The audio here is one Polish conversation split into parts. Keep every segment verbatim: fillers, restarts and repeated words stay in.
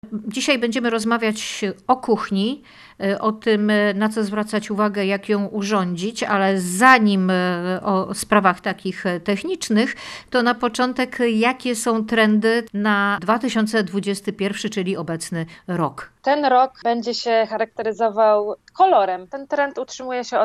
Dzisiaj będziemy rozmawiać o kuchni, o tym, na co zwracać uwagę, jak ją urządzić, ale zanim o sprawach takich technicznych, to na początek, jakie są trendy na dwa tysiące dwudziesty pierwszy, czyli obecny rok? Ten rok będzie się charakteryzował kolorem. Ten trend utrzymuje się od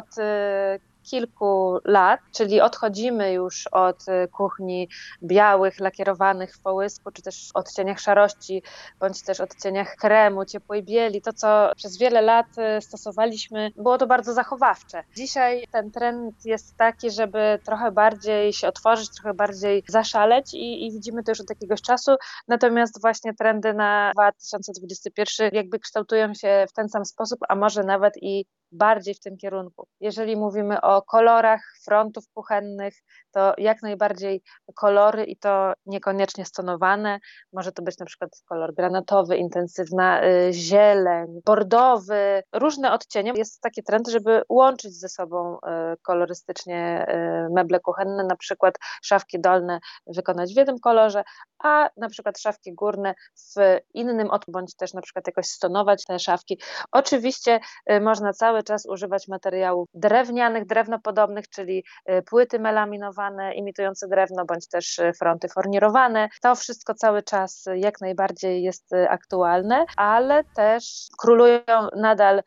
kilku lat, czyli odchodzimy już od kuchni białych, lakierowanych w połysku, czy też w odcieniach szarości, bądź też odcieniach kremu, ciepłej bieli. To, co przez wiele lat stosowaliśmy, było to bardzo zachowawcze. Dzisiaj ten trend jest taki, żeby trochę bardziej się otworzyć, trochę bardziej zaszaleć i, i widzimy to już od jakiegoś czasu, natomiast właśnie trendy na dwa tysiące dwudziesty pierwszy jakby kształtują się w ten sam sposób, a może nawet i bardziej w tym kierunku. Jeżeli mówimy o kolorach frontów kuchennych, to jak najbardziej kolory i to niekoniecznie stonowane. Może to być na przykład kolor granatowy, intensywna y, zieleń, bordowy, różne odcienie. Jest taki trend, żeby łączyć ze sobą y, kolorystycznie y, meble kuchenne, na przykład szafki dolne wykonać w jednym kolorze, a na przykład szafki górne w innym, bądź też na przykład jakoś stonować te szafki. Oczywiście y, można cały czas używać materiałów drewnianych, drewnopodobnych, czyli płyty melaminowane imitujące drewno, bądź też fronty fornirowane. To wszystko cały czas jak najbardziej jest aktualne, ale też królują nadal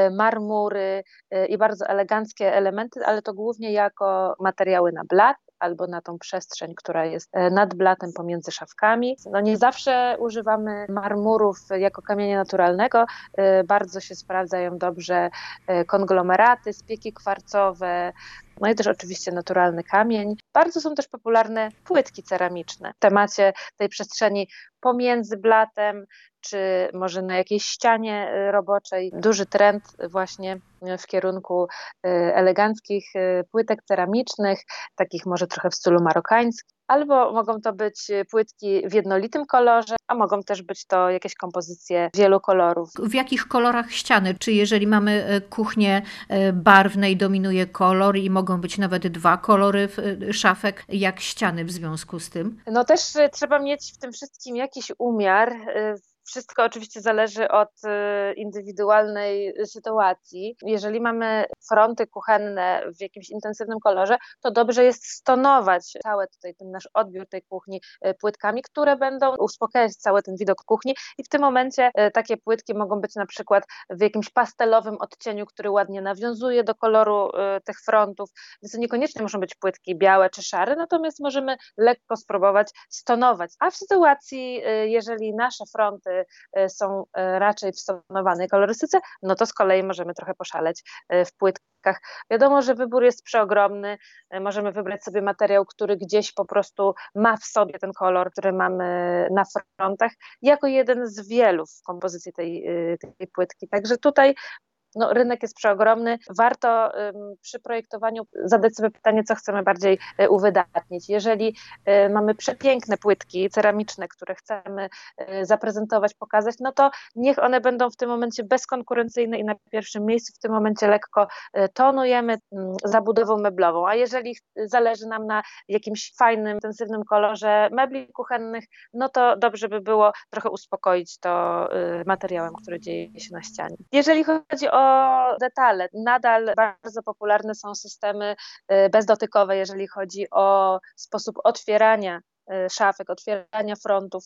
marmury i bardzo eleganckie elementy, ale to głównie jako materiały na blat albo na tą przestrzeń, która jest nad blatem pomiędzy szafkami. No nie zawsze używamy marmurów jako kamienia naturalnego. Bardzo się sprawdzają dobrze konglomeraty, spieki kwarcowe, no i też oczywiście naturalny kamień. Bardzo są też popularne płytki ceramiczne w temacie tej przestrzeni pomiędzy blatem, czy może na jakiejś ścianie roboczej. Duży trend właśnie w kierunku eleganckich płytek ceramicznych, takich może trochę w stylu marokańskim. Albo mogą to być płytki w jednolitym kolorze, a mogą też być to jakieś kompozycje wielu kolorów. W jakich kolorach ściany? Czy jeżeli mamy kuchnię barwnej, dominuje kolor i mogą być nawet dwa kolory szafek, jak ściany w związku z tym? No też trzeba mieć w tym wszystkim jakiś umiar. Wszystko oczywiście zależy od indywidualnej sytuacji. Jeżeli mamy fronty kuchenne w jakimś intensywnym kolorze, to dobrze jest stonować cały tutaj ten nasz odbiór tej kuchni płytkami, które będą uspokajać cały ten widok kuchni i w tym momencie takie płytki mogą być na przykład w jakimś pastelowym odcieniu, który ładnie nawiązuje do koloru tych frontów, więc to niekoniecznie muszą być płytki białe czy szare, natomiast możemy lekko spróbować stonować. A w sytuacji, jeżeli nasze fronty są raczej w stonowanej kolorystyce, no to z kolei możemy trochę poszaleć w płytkach. Wiadomo, że wybór jest przeogromny, możemy wybrać sobie materiał, który gdzieś po prostu ma w sobie ten kolor, który mamy na frontach, jako jeden z wielu w kompozycji tej, tej płytki. Także tutaj no, rynek jest przeogromny. Warto um, przy projektowaniu zadać sobie pytanie, co chcemy bardziej y, uwydatnić. Jeżeli y, mamy przepiękne płytki ceramiczne, które chcemy y, zaprezentować, pokazać, no to niech one będą w tym momencie bezkonkurencyjne i na pierwszym miejscu. W tym momencie lekko y, tonujemy y, zabudową meblową. A jeżeli zależy nam na jakimś fajnym, intensywnym kolorze mebli kuchennych, no to dobrze by było trochę uspokoić to y, materiałem, który dzieje się na ścianie. Jeżeli chodzi o detale, nadal bardzo popularne są systemy bezdotykowe, jeżeli chodzi o sposób otwierania szafek, otwierania frontów,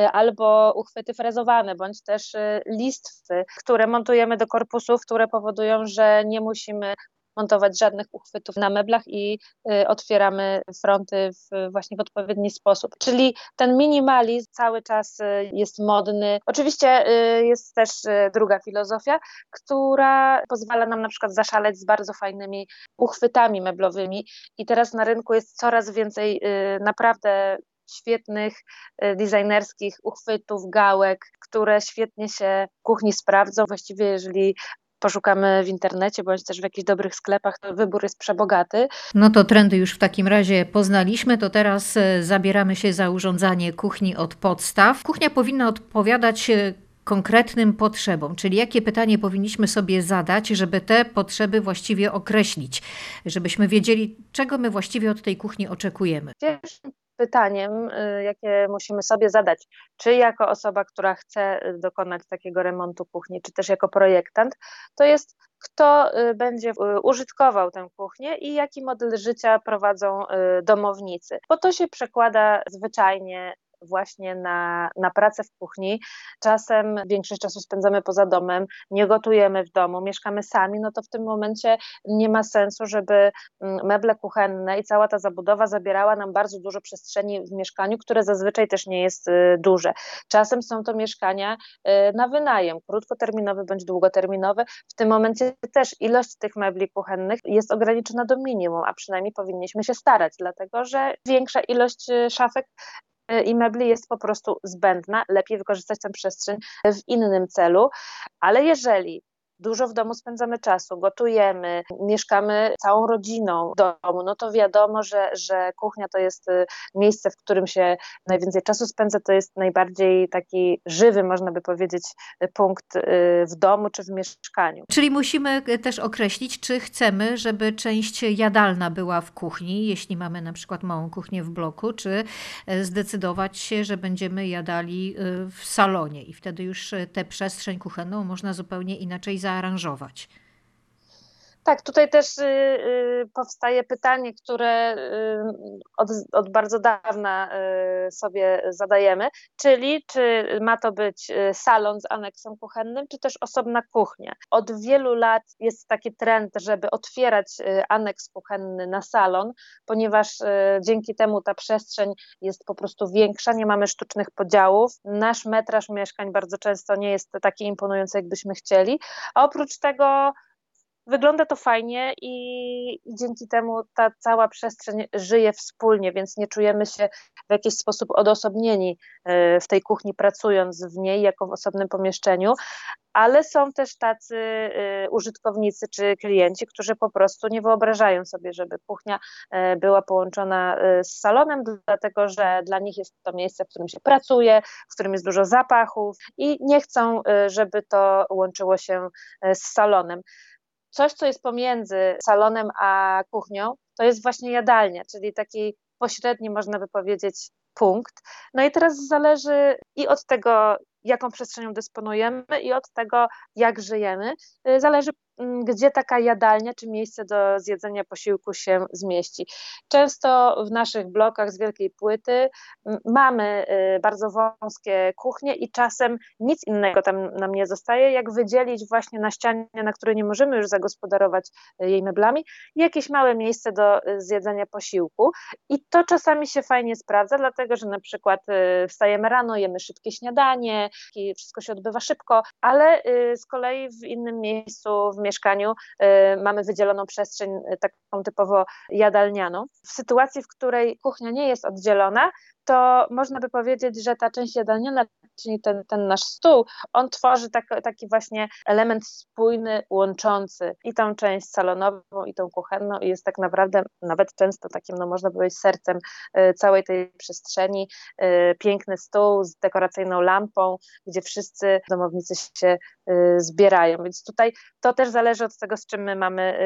albo uchwyty frezowane, bądź też listwy, które montujemy do korpusów, które powodują, że nie musimy montować żadnych uchwytów na meblach i y, otwieramy fronty w, właśnie w odpowiedni sposób. Czyli ten minimalizm cały czas y, jest modny. Oczywiście y, jest też y, druga filozofia, która pozwala nam na przykład zaszaleć z bardzo fajnymi uchwytami meblowymi i teraz na rynku jest coraz więcej y, naprawdę świetnych, designerskich uchwytów, gałek, które świetnie się w kuchni sprawdzą. Właściwie jeżeli poszukamy w internecie, bądź też w jakichś dobrych sklepach, to wybór jest przebogaty. No to trendy już w takim razie poznaliśmy, to teraz zabieramy się za urządzanie kuchni od podstaw. Kuchnia powinna odpowiadać konkretnym potrzebom, czyli jakie pytanie powinniśmy sobie zadać, żeby te potrzeby właściwie określić, żebyśmy wiedzieli, czego my właściwie od tej kuchni oczekujemy. Pierwszym pytaniem, jakie musimy sobie zadać, czy jako osoba, która chce dokonać takiego remontu kuchni, czy też jako projektant, to jest, kto będzie użytkował tę kuchnię i jaki model życia prowadzą domownicy, bo to się przekłada zwyczajnie właśnie na, na pracę w kuchni. Czasem większość czasu spędzamy poza domem, nie gotujemy w domu, mieszkamy sami, no to w tym momencie nie ma sensu, żeby meble kuchenne i cała ta zabudowa zabierała nam bardzo dużo przestrzeni w mieszkaniu, które zazwyczaj też nie jest duże. Czasem są to mieszkania na wynajem, krótkoterminowy bądź długoterminowy. W tym momencie też ilość tych mebli kuchennych jest ograniczona do minimum, a przynajmniej powinniśmy się starać, dlatego że większa ilość szafek i mebli jest po prostu zbędna, lepiej wykorzystać tę przestrzeń w innym celu, ale jeżeli dużo w domu spędzamy czasu, gotujemy, mieszkamy całą rodziną w domu, no to wiadomo, że, że kuchnia to jest miejsce, w którym się najwięcej czasu spędza, to jest najbardziej taki żywy, można by powiedzieć, punkt w domu czy w mieszkaniu. Czyli musimy też określić, czy chcemy, żeby część jadalna była w kuchni, jeśli mamy na przykład małą kuchnię w bloku, czy zdecydować się, że będziemy jadali w salonie i wtedy już tę przestrzeń kuchenną można zupełnie inaczej zaaranżować. Tak, tutaj też y, y, powstaje pytanie, które y, od, od bardzo dawna y, sobie zadajemy, czyli czy ma to być salon z aneksem kuchennym, czy też osobna kuchnia. Od wielu lat jest taki trend, żeby otwierać aneks kuchenny na salon, ponieważ y, dzięki temu ta przestrzeń jest po prostu większa, nie mamy sztucznych podziałów. Nasz metraż mieszkań bardzo często nie jest taki imponujący, jakbyśmy chcieli, a oprócz tego wygląda to fajnie i dzięki temu ta cała przestrzeń żyje wspólnie, więc nie czujemy się w jakiś sposób odosobnieni w tej kuchni, pracując w niej jako w osobnym pomieszczeniu, ale są też tacy użytkownicy czy klienci, którzy po prostu nie wyobrażają sobie, żeby kuchnia była połączona z salonem, dlatego że dla nich jest to miejsce, w którym się pracuje, w którym jest dużo zapachów i nie chcą, żeby to łączyło się z salonem. Coś, co jest pomiędzy salonem a kuchnią, to jest właśnie jadalnia, czyli taki pośredni, można by powiedzieć, punkt. No i teraz zależy i od tego, jaką przestrzenią dysponujemy, i od tego, jak żyjemy, zależy, gdzie taka jadalnia czy miejsce do zjedzenia posiłku się zmieści. Często w naszych blokach z wielkiej płyty mamy bardzo wąskie kuchnie i czasem nic innego tam nam nie zostaje, jak wydzielić właśnie na ścianie, na której nie możemy już zagospodarować jej meblami, jakieś małe miejsce do zjedzenia posiłku. I to czasami się fajnie sprawdza, dlatego że na przykład wstajemy rano, jemy szybkie śniadanie, i wszystko się odbywa szybko, ale z kolei w innym miejscu w mieszkaniu mamy wydzieloną przestrzeń taką typowo jadalnianą. W sytuacji, w której kuchnia nie jest oddzielona, to można by powiedzieć, że ta część jadalniana, czyli ten, ten nasz stół, on tworzy tak, taki właśnie element spójny, łączący i tą część salonową, i tą kuchenną i jest tak naprawdę nawet często takim, no można powiedzieć, sercem całej tej przestrzeni. Piękny stół z dekoracyjną lampą, gdzie wszyscy domownicy się zbierają, więc tutaj to też zależy od tego, z czym my mamy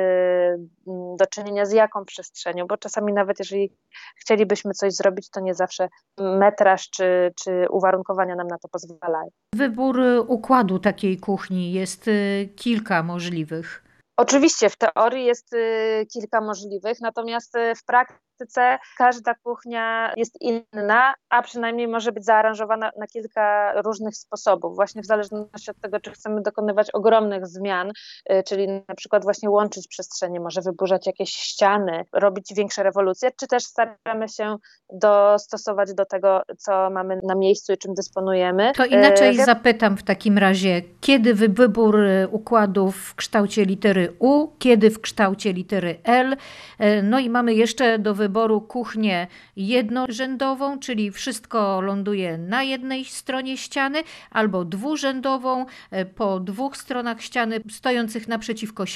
do czynienia, z jaką przestrzenią, bo czasami nawet jeżeli chcielibyśmy coś zrobić, to nie zawsze metraż czy, czy uwarunkowania nam na to pozwalają. Wybór układu takiej kuchni jest kilka możliwych. Oczywiście w teorii jest kilka możliwych, natomiast w praktyce każda kuchnia jest inna, a przynajmniej może być zaaranżowana na kilka różnych sposobów, właśnie w zależności od tego, czy chcemy dokonywać ogromnych zmian, czyli na przykład właśnie łączyć przestrzenie, może wyburzać jakieś ściany, robić większe rewolucje, czy też staramy się dostosować do tego, co mamy na miejscu i czym dysponujemy. To inaczej Wi- zapytam w takim razie, kiedy wybór układów w kształcie litery U, kiedy w kształcie litery L. No i mamy jeszcze do wyboru kuchnię jednorzędową, czyli wszystko ląduje na jednej stronie ściany, albo dwurzędową po dwóch stronach ściany stojących naprzeciwko siebie.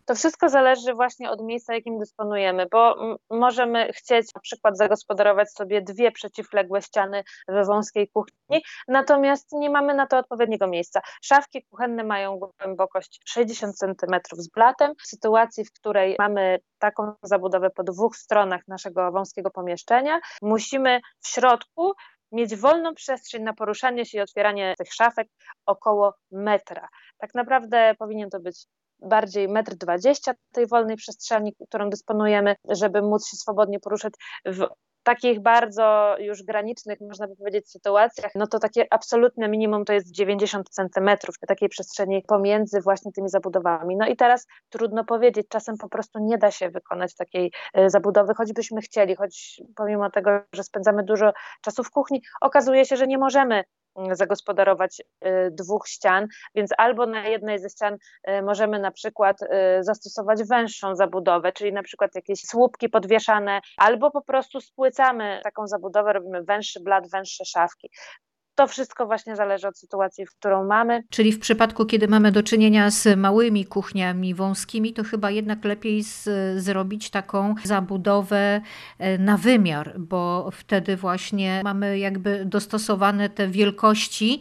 To wszystko zależy właśnie od miejsca, jakim dysponujemy, bo m- możemy chcieć na przykład zagospodarować sobie dwie przeciwległe ściany we wąskiej kuchni, natomiast nie mamy na to odpowiedniego miejsca. Szafki kuchenne mają głębokość sześćdziesiąt centymetrów z blatem. W sytuacji, w której mamy taką zabudowę po dwóch stronach naszego wąskiego pomieszczenia, musimy w środku mieć wolną przestrzeń na poruszanie się i otwieranie tych szafek około metra. Tak naprawdę powinien to być bardziej metr dwadzieścia tej wolnej przestrzeni, którą dysponujemy, żeby móc się swobodnie poruszać w takich bardzo już granicznych, można by powiedzieć, sytuacjach, no to takie absolutne minimum to jest dziewięćdziesiąt centymetrów takiej przestrzeni pomiędzy właśnie tymi zabudowami. No i teraz trudno powiedzieć, czasem po prostu nie da się wykonać takiej zabudowy, choćbyśmy chcieli, choć pomimo tego, że spędzamy dużo czasu w kuchni, okazuje się, że nie możemy zagospodarować dwóch ścian, więc albo na jednej ze ścian możemy na przykład zastosować węższą zabudowę, czyli na przykład jakieś słupki podwieszane, albo po prostu spłycamy taką zabudowę, robimy węższy blat, węższe szafki. To wszystko właśnie zależy od sytuacji, w którą mamy. Czyli w przypadku, kiedy mamy do czynienia z małymi kuchniami wąskimi, to chyba jednak lepiej z, zrobić taką zabudowę na wymiar, bo wtedy właśnie mamy jakby dostosowane te wielkości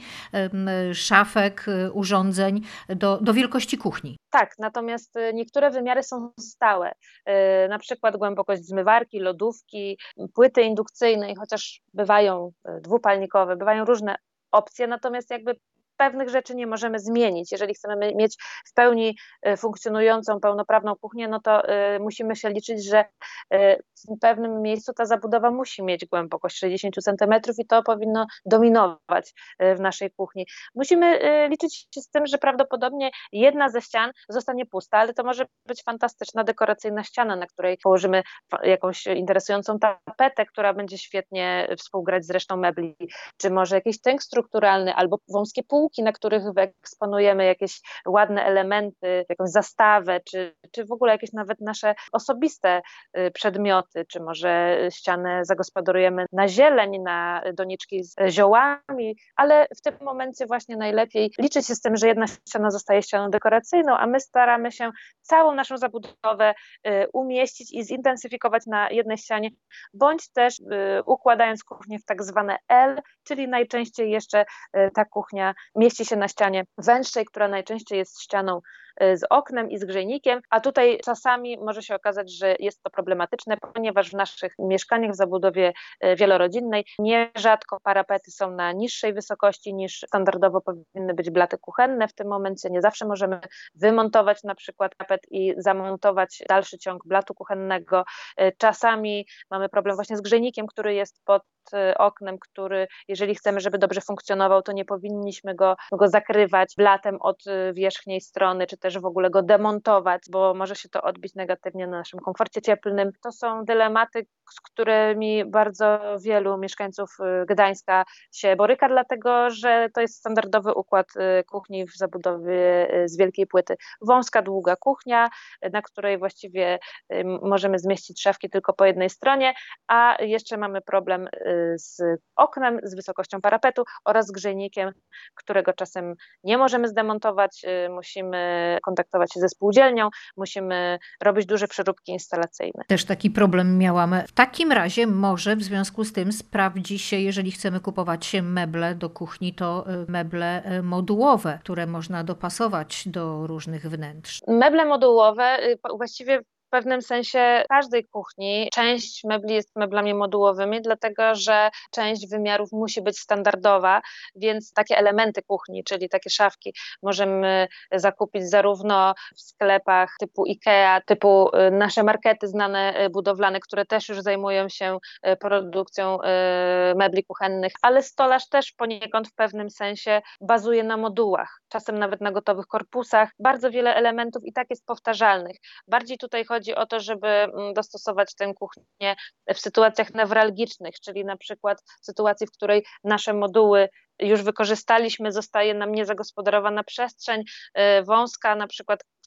szafek, urządzeń do, do wielkości kuchni. Tak, natomiast niektóre wymiary są stałe, na przykład głębokość zmywarki, lodówki, płyty indukcyjnej, chociaż bywają dwupalnikowe, bywają różne opcje, natomiast jakby pewnych rzeczy nie możemy zmienić. Jeżeli chcemy mieć w pełni funkcjonującą, pełnoprawną kuchnię, no to musimy się liczyć, że w pewnym miejscu ta zabudowa musi mieć głębokość sześćdziesiąt centymetrów i to powinno dominować w naszej kuchni. Musimy liczyć się z tym, że prawdopodobnie jedna ze ścian zostanie pusta, ale to może być fantastyczna, dekoracyjna ściana, na której położymy jakąś interesującą tapetę, która będzie świetnie współgrać z resztą mebli, czy może jakiś tęk strukturalny albo wąskie półki, na których wyeksponujemy jakieś ładne elementy, jakąś zastawę, czy, czy w ogóle jakieś nawet nasze osobiste przedmioty, czy może ścianę zagospodarujemy na zieleń, na doniczki z ziołami, ale w tym momencie właśnie najlepiej liczyć się z tym, że jedna ściana zostaje ścianą dekoracyjną, a my staramy się całą naszą zabudowę umieścić i zintensyfikować na jednej ścianie, bądź też układając kuchnię w tak zwane L, czyli najczęściej jeszcze ta kuchnia mieści się na ścianie węższej, która najczęściej jest ścianą z oknem i z grzejnikiem, a tutaj czasami może się okazać, że jest to problematyczne, ponieważ w naszych mieszkaniach w zabudowie wielorodzinnej nierzadko parapety są na niższej wysokości niż standardowo powinny być blaty kuchenne. W tym momencie nie zawsze możemy wymontować na przykład parapet i zamontować dalszy ciąg blatu kuchennego. Czasami mamy problem właśnie z grzejnikiem, który jest pod oknem, który jeżeli chcemy, żeby dobrze funkcjonował, to nie powinniśmy go, go zakrywać blatem od wierzchniej strony, czy też w ogóle go demontować, bo może się to odbić negatywnie na naszym komforcie cieplnym. To są dylematy, z którymi bardzo wielu mieszkańców Gdańska się boryka, dlatego że to jest standardowy układ kuchni w zabudowie z wielkiej płyty. Wąska, długa kuchnia, na której właściwie możemy zmieścić szafki tylko po jednej stronie, a jeszcze mamy problem z oknem, z wysokością parapetu oraz z grzejnikiem, którego czasem nie możemy zdemontować, musimy kontaktować się ze spółdzielnią, musimy robić duże przeróbki instalacyjne. Też taki problem miałam. W takim razie może w związku z tym sprawdzi się, jeżeli chcemy kupować meble do kuchni, to meble modułowe, które można dopasować do różnych wnętrz. Meble modułowe właściwie w pewnym sensie każdej kuchni część mebli jest meblami modułowymi, dlatego że część wymiarów musi być standardowa, więc takie elementy kuchni, czyli takie szafki możemy zakupić zarówno w sklepach typu IKEA, typu nasze markety znane budowlane, które też już zajmują się produkcją mebli kuchennych, ale stolarz też poniekąd w pewnym sensie bazuje na modułach, czasem nawet na gotowych korpusach. Bardzo wiele elementów i tak jest powtarzalnych. Bardziej tutaj chodzi Chodzi o to, żeby dostosować tę kuchnię w sytuacjach newralgicznych, czyli na przykład w sytuacji, w której nasze moduły już wykorzystaliśmy, zostaje nam niezagospodarowana przestrzeń wąska, na przykład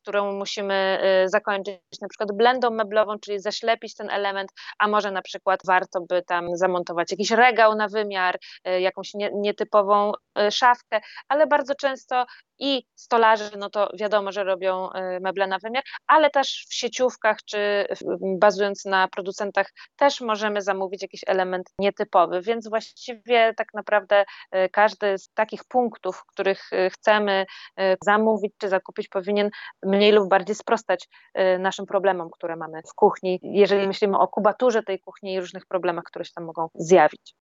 którą musimy zakończyć, na przykład blendą meblową, czyli zaślepić ten element, a może na przykład warto by tam zamontować jakiś regał na wymiar, jakąś nie, nietypową szafkę, ale bardzo często i stolarze, no to wiadomo, że robią meble na wymiar, ale też w sieciówkach czy bazując na producentach też możemy zamówić jakiś element nietypowy, więc właściwie tak naprawdę każdy z takich punktów, których chcemy zamówić czy zakupić, powinien mniej lub bardziej sprostać naszym problemom, które mamy w kuchni, jeżeli myślimy o kubaturze tej kuchni i różnych problemach, które się tam mogą zjawić.